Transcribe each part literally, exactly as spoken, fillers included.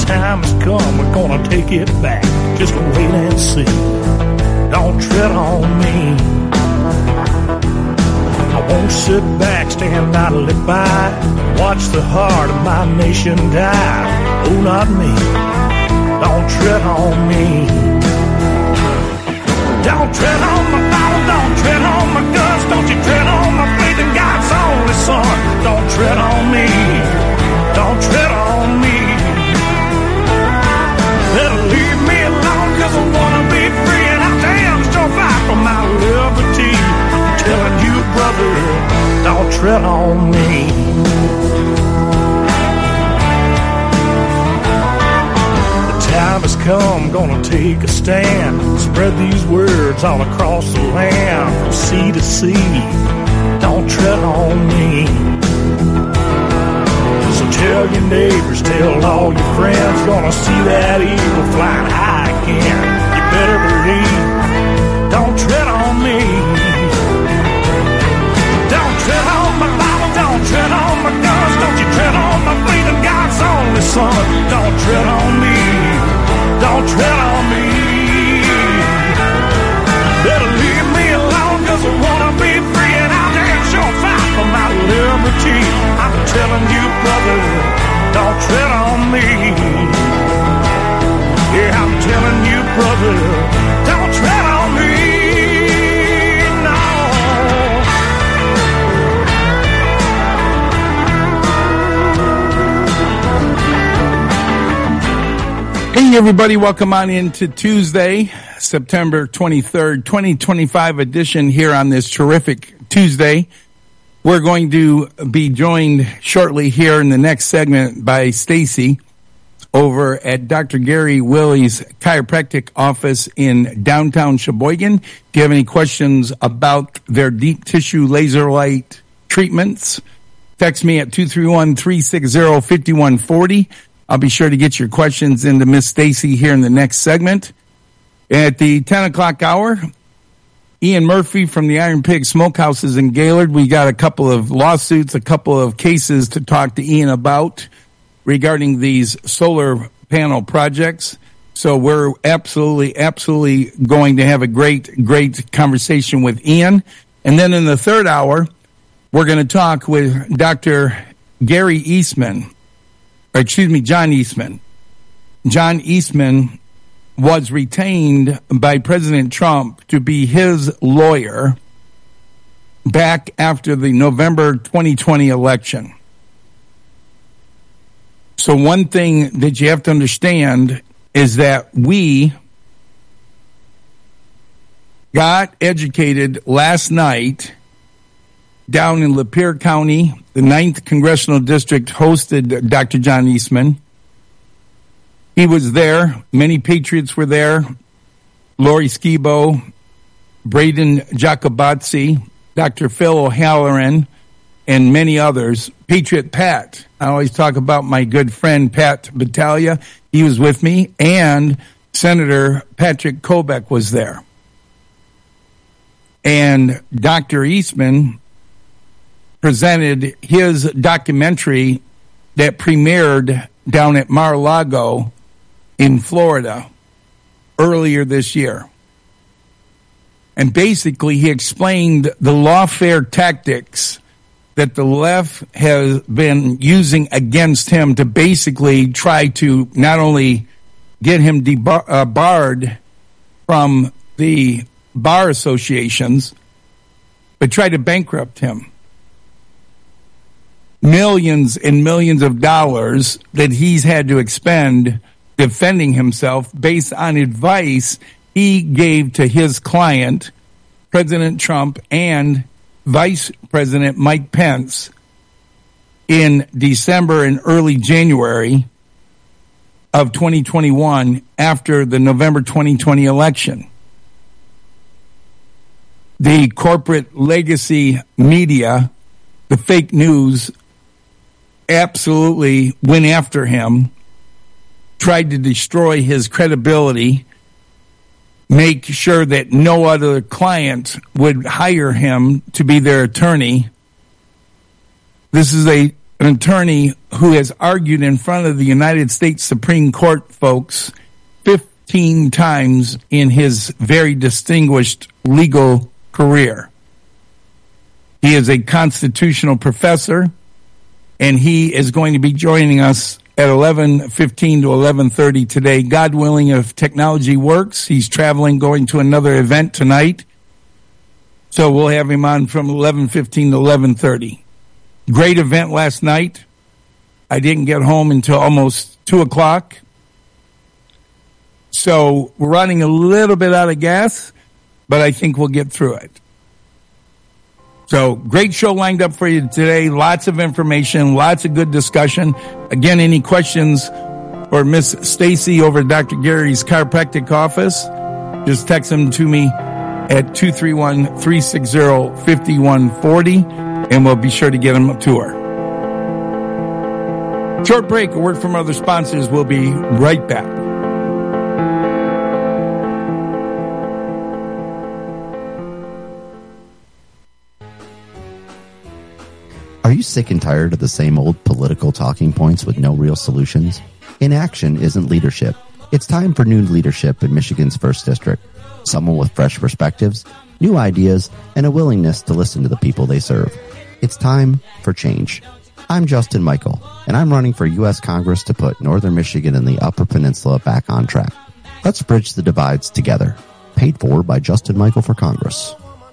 time has come, we're gonna take it back. Just wait and see. Don't tread on me. I won't sit back, stand idly by, watch the heart of my nation die. Oh, not me. Don't tread on me. Don't tread on my Bible, don't tread on my guns, don't you tread on my faith in God's only Son. Don't tread on me. Don't tread on me. Better leave me alone, cause I wanna be free, and I damn sure fight for my liberty. I'm telling you, brother, don't tread on me. The time has come, gonna take a stand, spread these words all across the land, from sea to sea. Don't tread on me. Tell your neighbors, tell all your friends, gonna see that eagle flying high again. You better believe, don't tread on me. Don't tread on my Bible, don't tread on my guns, don't you tread on my faith in God's only Son. Don't tread on me, don't tread on me. Better leave me alone, cause I wanna be free, and I'll damn sure fight for my liberty. I'm telling you, brother, don't tread on me. Yeah, I'm telling you, brother, don't tread on me. No. Hey, everybody, welcome on into Tuesday, September twenty-third, twenty twenty-five edition here on this terrific Tuesday. We're going to be joined shortly here in the next segment by Stacy over at Doctor Gary Willie's chiropractic office in downtown Sheboygan. If you have any questions about their deep tissue laser light treatments, text me at two three one, three six zero, five one four zero. I'll be sure to get your questions into Miss Stacy here in the next segment. At the ten o'clock hour, Ian Murphy from the Iron Pig Smokehouses in Gaylord. We got a couple of lawsuits, a couple of cases to talk to Ian about regarding these solar panel projects. So we're absolutely, absolutely going to have a great, great conversation with Ian. And then in the third hour, we're going to talk with Doctor Gary Eastman, or excuse me, John Eastman. John Eastman was retained by President Trump to be his lawyer back after the November twenty twenty election. So one thing that you have to understand is that we got educated last night down in Lapeer County. The ninth Congressional District hosted Doctor John Eastman. He was there. Many patriots were there. Lori Skibo, Braden Jacobazzi, Doctor Phil O'Halloran, and many others. Patriot Pat. I always talk about my good friend Pat Battaglia. He was with me. And Senator Patrick Kobach was there. And Doctor Eastman presented his documentary that premiered down at Mar-a-Lago in Florida earlier this year. And basically he explained the lawfare tactics that the left has been using against him to basically try to not only get him debar- uh, barred from the bar associations, but try to bankrupt him. Millions and millions of dollars that he's had to expend defending himself based on advice he gave to his client, President Trump, and Vice President Mike Pence in December and early January of twenty twenty-one after the November twenty twenty election. The corporate legacy media, the fake news, absolutely went after him, tried to destroy his credibility, make sure that no other client would hire him to be their attorney. This is a an attorney who has argued in front of the United States Supreme Court, folks, fifteen times in his very distinguished legal career. He is a constitutional professor, and he is going to be joining us at eleven fifteen to eleven thirty today. God willing, if technology works, he's traveling, going to another event tonight. So we'll have him on from eleven fifteen to eleven thirty. Great event last night. I didn't get home until almost two o'clock. So we're running a little bit out of gas, but I think we'll get through it. So great show lined up for you today. Lots of information, lots of good discussion. Again, any questions for Miss Stacy over at Doctor Gary's chiropractic office, just text them to me at two three one, three six zero, five one four zero, and we'll be sure to get them to her. Short break, a word from other sponsors. We'll be right back. Are you sick and tired of the same old political talking points with no real solutions? Inaction isn't leadership. It's time for new leadership in Michigan's first District. Someone with fresh perspectives, new ideas, and a willingness to listen to the people they serve. It's time for change. I'm Justin Michael, and I'm running for U S Congress to put Northern Michigan and the Upper Peninsula back on track. Let's bridge the divides together. Paid for by Justin Michael for Congress.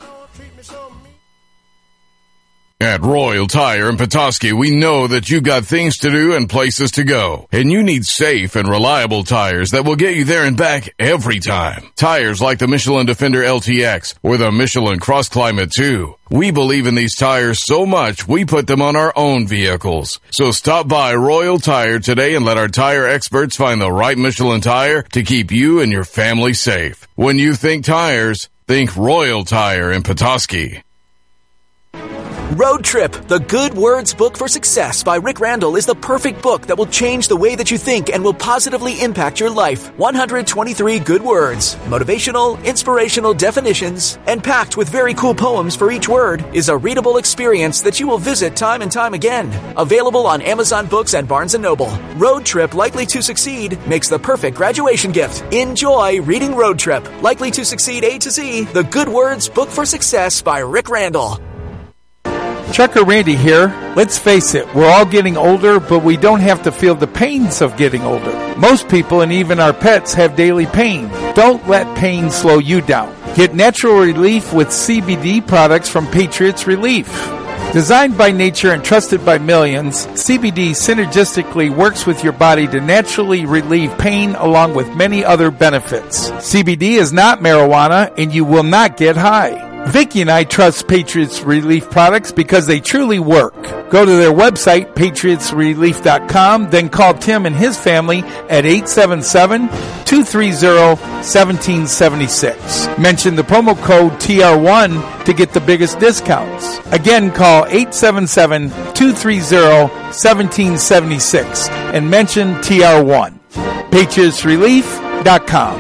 At Royal Tire in Petoskey, we know that you got things to do and places to go, and you need safe and reliable tires that will get you there and back every time. Tires like the Michelin Defender L T X or the Michelin Cross Climate two. We believe in these tires so much, we put them on our own vehicles. So stop by Royal Tire today and let our tire experts find the right Michelin tire to keep you and your family safe. When you think tires, think Royal Tire in Petoskey. Road Trip, the Good Words Book for Success by Rick Randall is the perfect book that will change the way that you think and will positively impact your life. one hundred twenty-three good words, motivational, inspirational definitions, and packed with very cool poems for each word is a readable experience that you will visit time and time again. Available on Amazon Books and Barnes and Noble. Road Trip, Likely to Succeed makes the perfect graduation gift. Enjoy reading Road Trip, Likely to Succeed A to Z, the Good Words Book for Success by Rick Randall. Trucker Randy here. Let's face it, we're all getting older, but we don't have to feel the pains of getting older. Most people and even our pets have daily pain. Don't let pain slow you down. Get natural relief with C B D products from Patriots Relief. Designed by nature and trusted by millions, C B D synergistically works with your body to naturally relieve pain along with many other benefits. C B D is not marijuana and you will not get high. Vicki and I trust Patriots Relief products because they truly work. Go to their website, patriots relief dot com, then call Tim and his family at eight seven seven, two three zero, one seven seven six. Mention the promo code T R one to get the biggest discounts. Again, call eight seven seven, two three zero, one seven seven six and mention T R one. patriots relief dot com.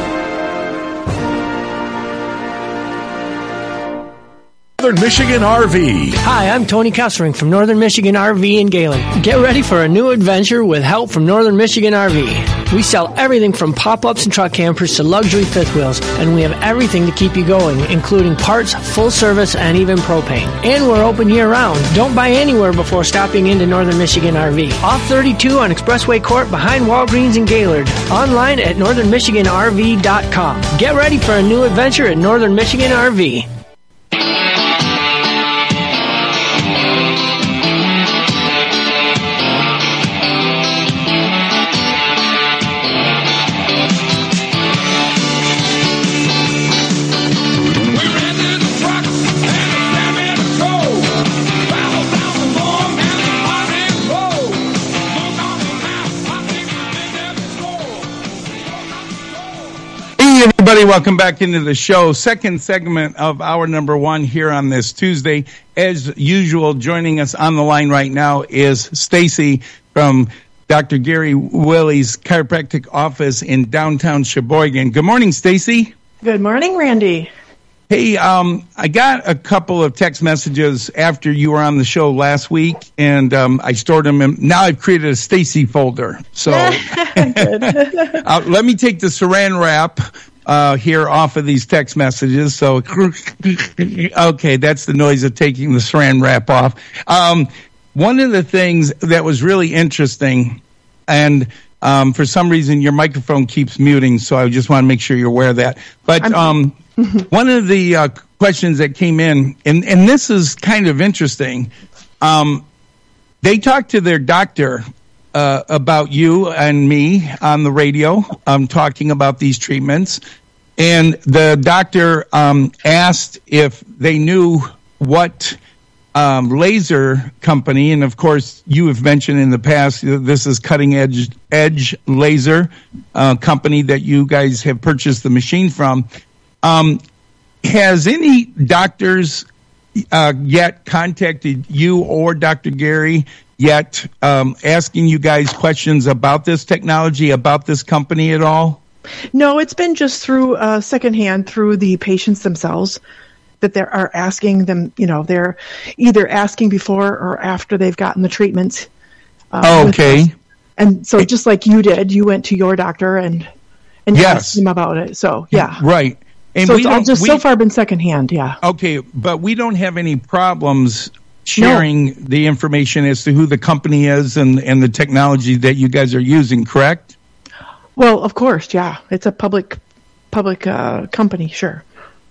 Northern Michigan R V. Hi, I'm Tony Kessering from Northern Michigan R V in Galen. Get ready for a new adventure with help from Northern Michigan R V. We sell everything from pop-ups and truck campers to luxury fifth wheels, and we have everything to keep you going, including parts, full service, and even propane. And we're open year-round. Don't buy anywhere before stopping into Northern Michigan R V. Off thirty-two on Expressway Court behind Walgreens in Gaylord. Online at northern michigan r v dot com. Get ready for a new adventure at Northern Michigan R V. Everybody, welcome back into the show. Second segment of hour number one here on this Tuesday. As usual, joining us on the line right now is Stacy from Doctor Gary Willey's chiropractic office in downtown Sheboygan. Good morning, Stacy. Good morning, Randy. Hey, um, I got a couple of text messages after you were on the show last week, and um, I stored them. And now I've created a Stacy folder. So uh, let me take the Saran wrap uh, here off of these text messages. So, okay, that's the noise of taking the Saran wrap off. Um, one of the things that was really interesting, and um, for some reason your microphone keeps muting, so I just want to make sure you're aware of that. But um, one of the uh, questions that came in, and, and this is kind of interesting, um, they talked to their doctor uh, about you and me on the radio, um, talking about these treatments, and the doctor um, asked if they knew what um, laser company, and of course you have mentioned in the past, this is Cutting Edge Edge Laser uh, company that you guys have purchased the machine from. Um, has any doctors uh, yet contacted you or Doctor Gary yet um, asking you guys questions about this technology, about this company at all? No, it's been just through uh, secondhand through the patients themselves that they are asking them, you know, they're either asking before or after they've gotten the treatments. Uh, okay. And so just like you did, you went to your doctor and, and yes. asked him about it. So, yeah. Right. And so we it's all don't, just we, so far been secondhand, yeah. Okay, but we don't have any problems sharing no. the information as to who the company is and, and the technology that you guys are using, correct? Well, of course, yeah. It's a public public uh, company, sure.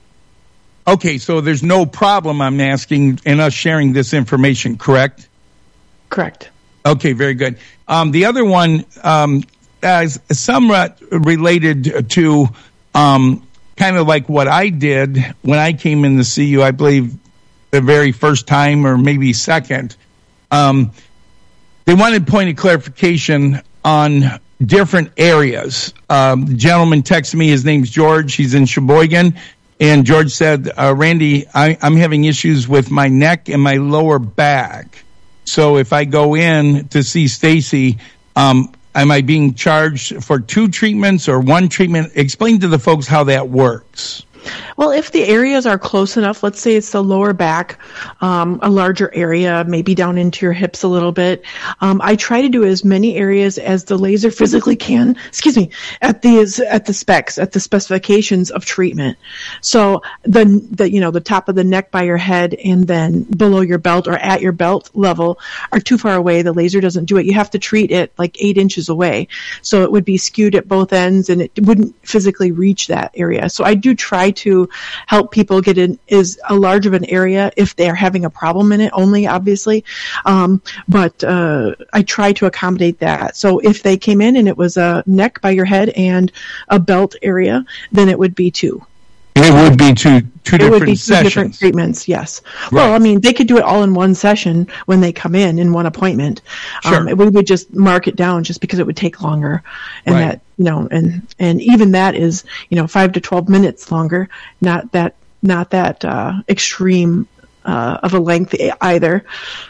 Okay, so there's no problem, I'm asking, in us sharing this information, correct? Correct. Okay, very good. Um, the other one, um, as somewhat related to um, kind of like what I did when I came in to see you, I believe the very first time or maybe second, um, they wanted point of clarification on different areas. Um, the gentleman texted me, his name's George, he's in Sheboygan, and George said, uh, Randy, I, I'm having issues with my neck and my lower back. So if I go in to see Stacy, um, am I being charged for two treatments or one treatment? Explain to the folks how that works. Well, if the areas are close enough, let's say it's the lower back, um, a larger area, maybe down into your hips a little bit. Um, I try to do as many areas as the laser physically can, excuse me, at the, at the specs, at the specifications of treatment. So the, the, you know, the top of the neck by your head and then below your belt or at your belt level are too far away. The laser doesn't do it. You have to treat it like eight inches away. So it would be skewed at both ends and it wouldn't physically reach that area. So I do try to help people get in is a large of an area if they're having a problem in it only, obviously. Um, but uh, I try to accommodate that. So if they came in and it was a neck by your head and a belt area, then it would be two. It would be two two it different would be two sessions. different treatments, yes. Right. Well, I mean, they could do it all in one session when they come in, in one appointment. Sure. Um, we would just mark it down just because it would take longer. And Right. that, you know, and, and even that is, you know, five to twelve minutes longer, not that, not that, uh, extreme, uh, of a length either.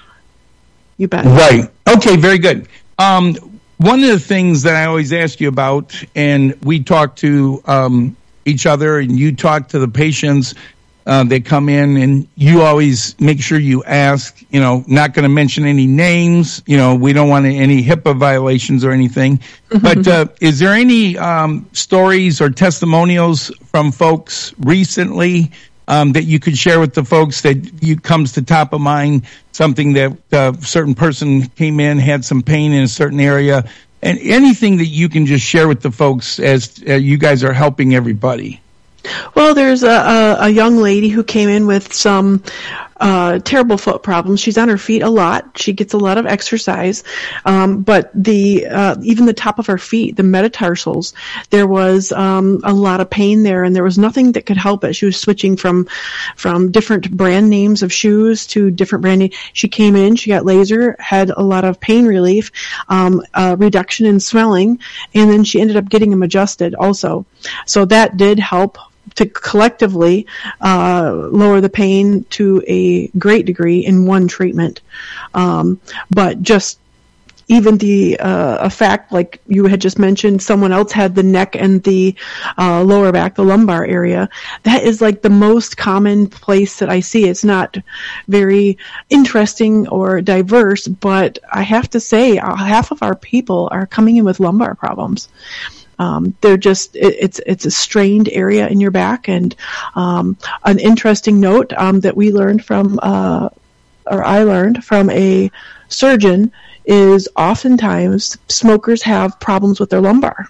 You bet. Right. Okay, very good. Um, one of the things that I always ask you about, and we talk to, um, each other and you talk to the patients uh, that come in and you always make sure you ask, you know, not going to mention any names, you know, we don't want any HIPAA violations or anything, but uh, is there any um, stories or testimonials from folks recently um, that you could share with the folks that you comes to top of mind, something that a certain person came in, had some pain in a certain area, and anything that you can just share with the folks as uh, you guys are helping everybody? Well, there's a, a, a young lady who came in with some uh, terrible foot problems. She's on her feet a lot. She gets a lot of exercise, um, but the uh, even the top of her feet, the metatarsals, there was um, a lot of pain there, and there was nothing that could help it. She was switching from from different brand names of shoes to different brand names. She came in, she got laser, had a lot of pain relief, um, uh, reduction in swelling, and then she ended up getting them adjusted also. So that did help to collectively uh, lower the pain to a great degree in one treatment. Um, but just even the uh, a fact like you had just mentioned, someone else had the neck and the uh, lower back, the lumbar area. That is like the most common place that I see. It's not very interesting or diverse, but I have to say uh, half of our people are coming in with lumbar problems. Um, they're just, it, it's, it's a strained area in your back. And, um, an interesting note, um, that we learned from, uh, or I learned from a surgeon is oftentimes smokers have problems with their lumbar.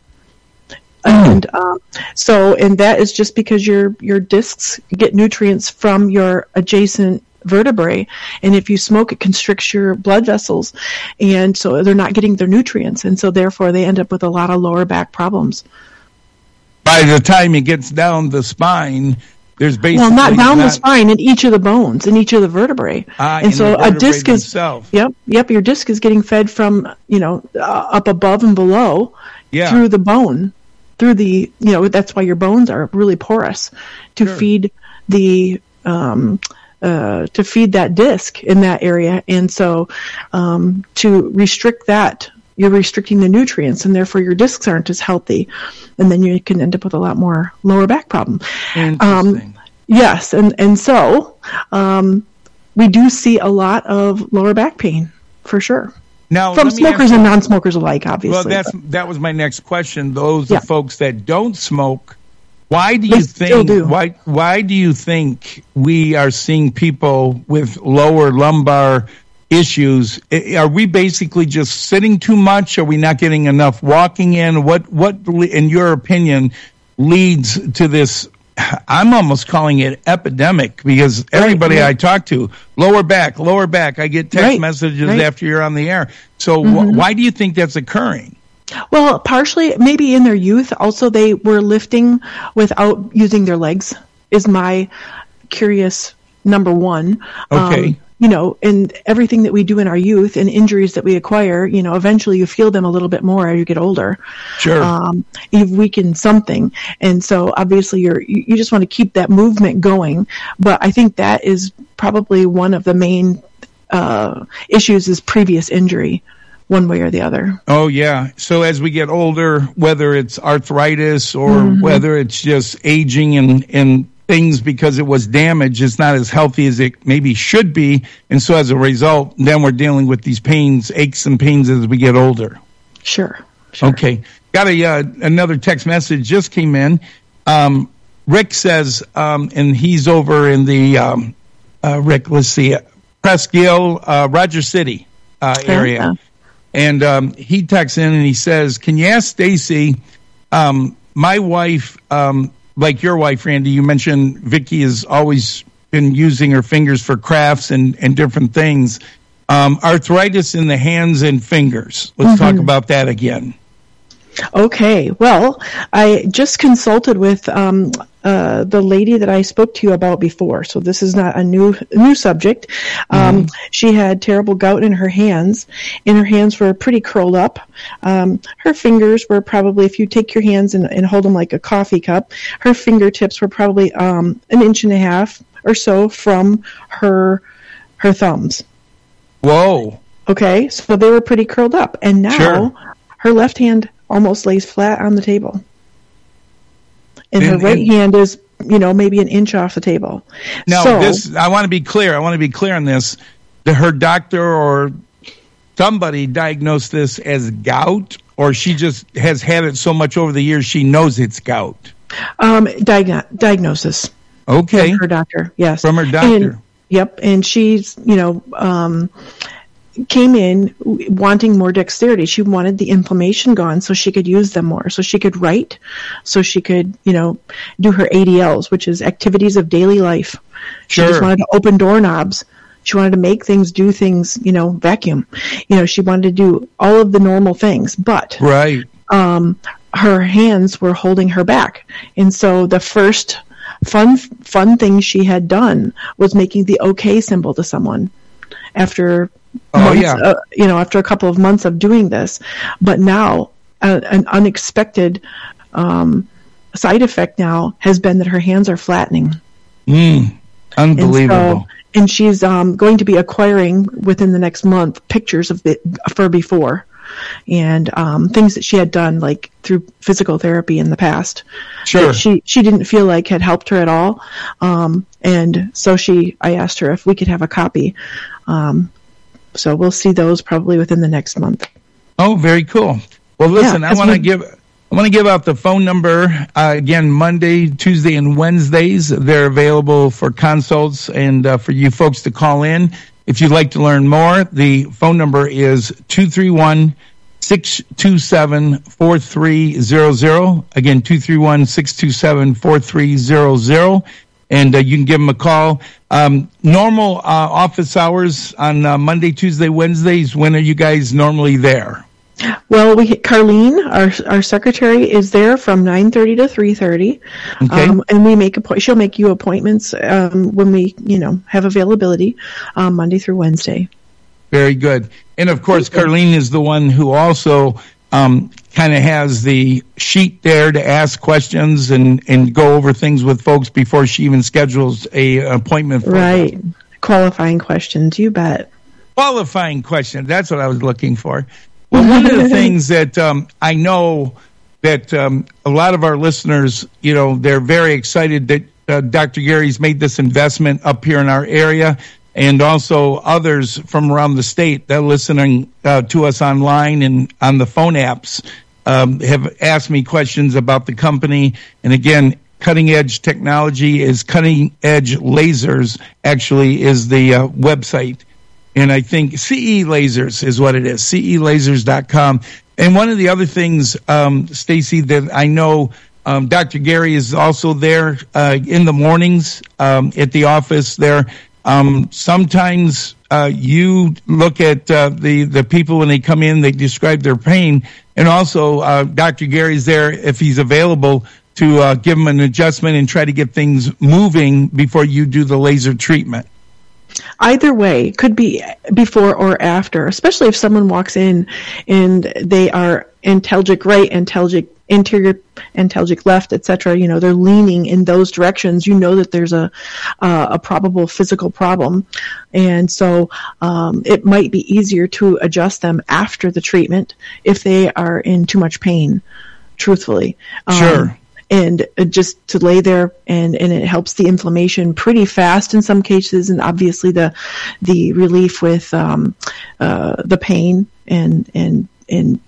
Mm. And, um, so, and that is just because your, your discs get nutrients from your adjacent vertebrae, and if you smoke, it constricts your blood vessels, and so they're not getting their nutrients, and so therefore they end up with a lot of lower back problems. By the time it gets down the spine, there's basically well, not down not, the spine, in each of the bones, in each of the vertebrae, uh, and so a disc themselves. is yep, yep. Your disc is getting fed from you know uh, up above and below yeah. through the bone, through the you know that's why your bones are really porous to sure. feed the um, Uh, to feed that disc in that area. And so um, to restrict that, you're restricting the nutrients, and therefore your discs aren't as healthy. And then you can end up with a lot more lower back problem. Interesting. Um, yes, and, and so um, we do see a lot of lower back pain, for sure. Now, from smokers and non-smokers alike, obviously. Well, that's, that was my next question. Those yeah. are folks that don't smoke. Why do you they think do. why why do you think we are seeing people with lower lumbar issues? Are we basically just sitting too much? Are we not getting enough walking in? What what in your opinion leads to this? I'm almost calling it epidemic, because everybody right, right. I talk to, lower back, lower back. I get text right, messages right. after you're on the air. So mm-hmm. wh- why do you think that's occurring? Well, partially, maybe in their youth, also they were lifting without using their legs, is my curious number one. Okay. Um, you know, and everything that we do in our youth and injuries that we acquire, you know, eventually you feel them a little bit more as you get older. Sure. Um, you've weakened something. And so obviously you're, you, you just want to keep that movement going. But I think that is probably one of the main uh, issues is previous injury, one way or the other. Oh, yeah. So as we get older, whether it's arthritis or mm-hmm. whether it's just aging and, and things because it was damaged, it's not as healthy as it maybe should be. And so as a result, then we're dealing with these pains, aches and pains as we get older. Sure. sure. Okay. Got a uh, another text message just came in. Um, Rick says, um, and he's over in the, um, uh, Rick, let's see, Presque-Isle, uh, Roger City uh, area. Yeah. And um, he texts in and he says, can you ask Stacy, um, my wife, um, like your wife, Randy, you mentioned Vicky has always been using her fingers for crafts and, and different things. Um, arthritis in the hands and fingers. Let's mm-hmm. talk about that again. Okay. Well, I just consulted with um, uh, the lady that I spoke to you about before, so this is not a new new subject. Um, mm. She had terrible gout in her hands, and her hands were pretty curled up. Um, her fingers were probably, if you take your hands and, and hold them like a coffee cup, her fingertips were probably um, an inch and a half or so from her her thumbs. Whoa. Okay, so they were pretty curled up, and now sure. her left hand almost lays flat on the table. And, and her right and, hand is, you know, maybe an inch off the table. Now, so, this, I want to be clear. I want to be clear on this. That her doctor or somebody diagnosed this as gout, or she just has had it so much over the years she knows it's gout? Um, diag- diagnosis. Okay. From her doctor, yes. From her doctor. And, yep. And she's, you know, um, came in wanting more dexterity. She wanted the inflammation gone so she could use them more, so she could write, so she could, you know, do her A D Ls, which is activities of daily life. She sure. just wanted to open doorknobs. She wanted to make things, do things, you know, vacuum. You know, she wanted to do all of the normal things, but right. um, her hands were holding her back. And so the first fun, fun thing she had done was making the OK symbol to someone after Oh, months, yeah. uh, you know, after a couple of months of doing this. But now, uh, an unexpected um, side effect now has been that her hands are flattening. Mm, unbelievable. So, and she's um, going to be acquiring within the next month pictures of the for before, and um, things that she had done like through physical therapy in the past. Sure. That she she didn't feel like had helped her at all, um, and so she I asked her if we could have a copy. Um, so we'll see those probably within the next month. Oh, very cool. Well, listen, Yeah, I want to we- give. I want to give out the phone number, uh, again, Monday, Tuesday, and Wednesdays. They're available for consults and uh, for you folks to call in. If you'd like to learn more, the phone number is two three one, six two seven, four three zero zero. Again, two three one, six two seven, four three zero zero. And uh, you can give them a call. Um, normal uh, office hours on uh, Monday, Tuesday, Wednesdays, when are you guys normally there? Well, we Carlene, our our secretary, is there from nine thirty to three thirty, Okay. um, and we make appoint. She'll make you appointments um, when we, you know, have availability, um, Monday through Wednesday. Very good. And of course, Carlene is the one who also um, kind of has the sheet there to ask questions and, and go over things with folks before she even schedules a appointment for Right. them. Qualifying questions, you bet. Qualifying question. That's what I was looking for. Well, one of the things that um, I know that um, a lot of our listeners, you know, they're very excited that uh, Doctor Gary's made this investment up here in our area, and also others from around the state that are listening uh, to us online and on the phone apps um, have asked me questions about the company. And again, Cutting Edge Technology is Cutting Edge Lasers, actually, is the uh, website. And I think C E Lasers is what it is, C E lasers dot com. And one of the other things, um, Stacy, that I know um, Doctor Gary is also there uh, in the mornings um, at the office there. Um, sometimes uh, you look at uh, the, the people when they come in, they describe their pain. And also uh, Doctor Gary's there if he's available to uh, give them an adjustment and try to get things moving before you do the laser treatment. Either way, could be before or after, especially if someone walks in and they are antalgic right, antalgic anterior, antalgic left, et cetera. You know, they're leaning in those directions. You know that there's a uh, a probable physical problem, and so um, it might be easier to adjust them after the treatment if they are in too much pain. Truthfully, um, Sure. And just to lay there, and, and it helps the inflammation pretty fast in some cases, and obviously the the relief with um, uh, the pain, and and and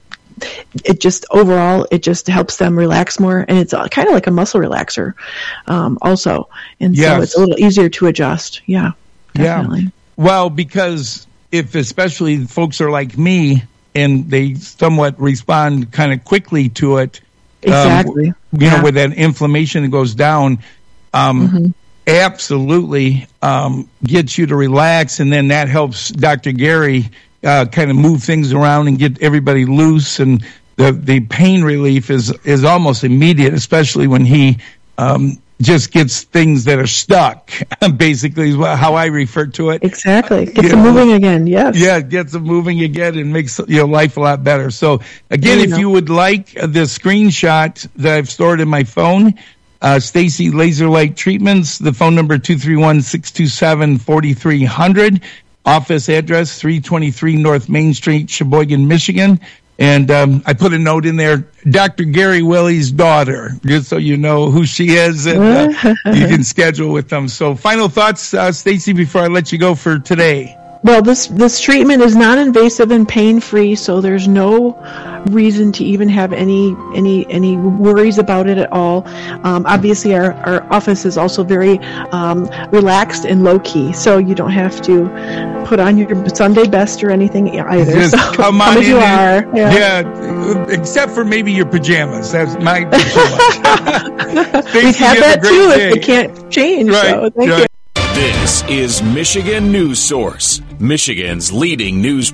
it just overall it just helps them relax more, and it's kind of like a muscle relaxer, um, also, and Yes. so it's a little easier to adjust. Yeah, definitely. Yeah. Well, because if especially folks are like me and they somewhat respond kind of quickly to it. Exactly. Um, you Yeah. know, with that inflammation that goes down, um, Mm-hmm. absolutely um, gets you to relax, and then that helps Doctor Gary uh, kind of move things around and get everybody loose. And the the pain relief is is almost immediate, especially when he um, just gets things that are stuck. Basically, is what, how I refer to it. Exactly. Get You them know, moving again. Yes. Yeah, it gets them moving again and makes your life a lot better. So, again, There you if go. you would like the screenshot that I've stored in my phone, uh, Stacy Laser Light Treatments, the phone number two three one, six two seven, four three zero zero, office address three twenty-three North Main Street, Sheboygan, Michigan. And um, I put a note in there, Doctor Gary Willie's daughter, just so you know who she is, and uh, you can schedule with them. So final thoughts, uh, Stacy, before I let you go for today. Well, this this treatment is non-invasive and pain-free, so there's no reason to even have any any any worries about it at all. Um, obviously, our, our office is also very um, relaxed and low-key, so you don't have to put on your Sunday best or anything either. Just so come on as in you and- are. Yeah. yeah, except for maybe your pajamas. That's my pajamas. We have a that great too day. if it can't change. Right, So thank right. you. This is Michigan News Source, Michigan's leading news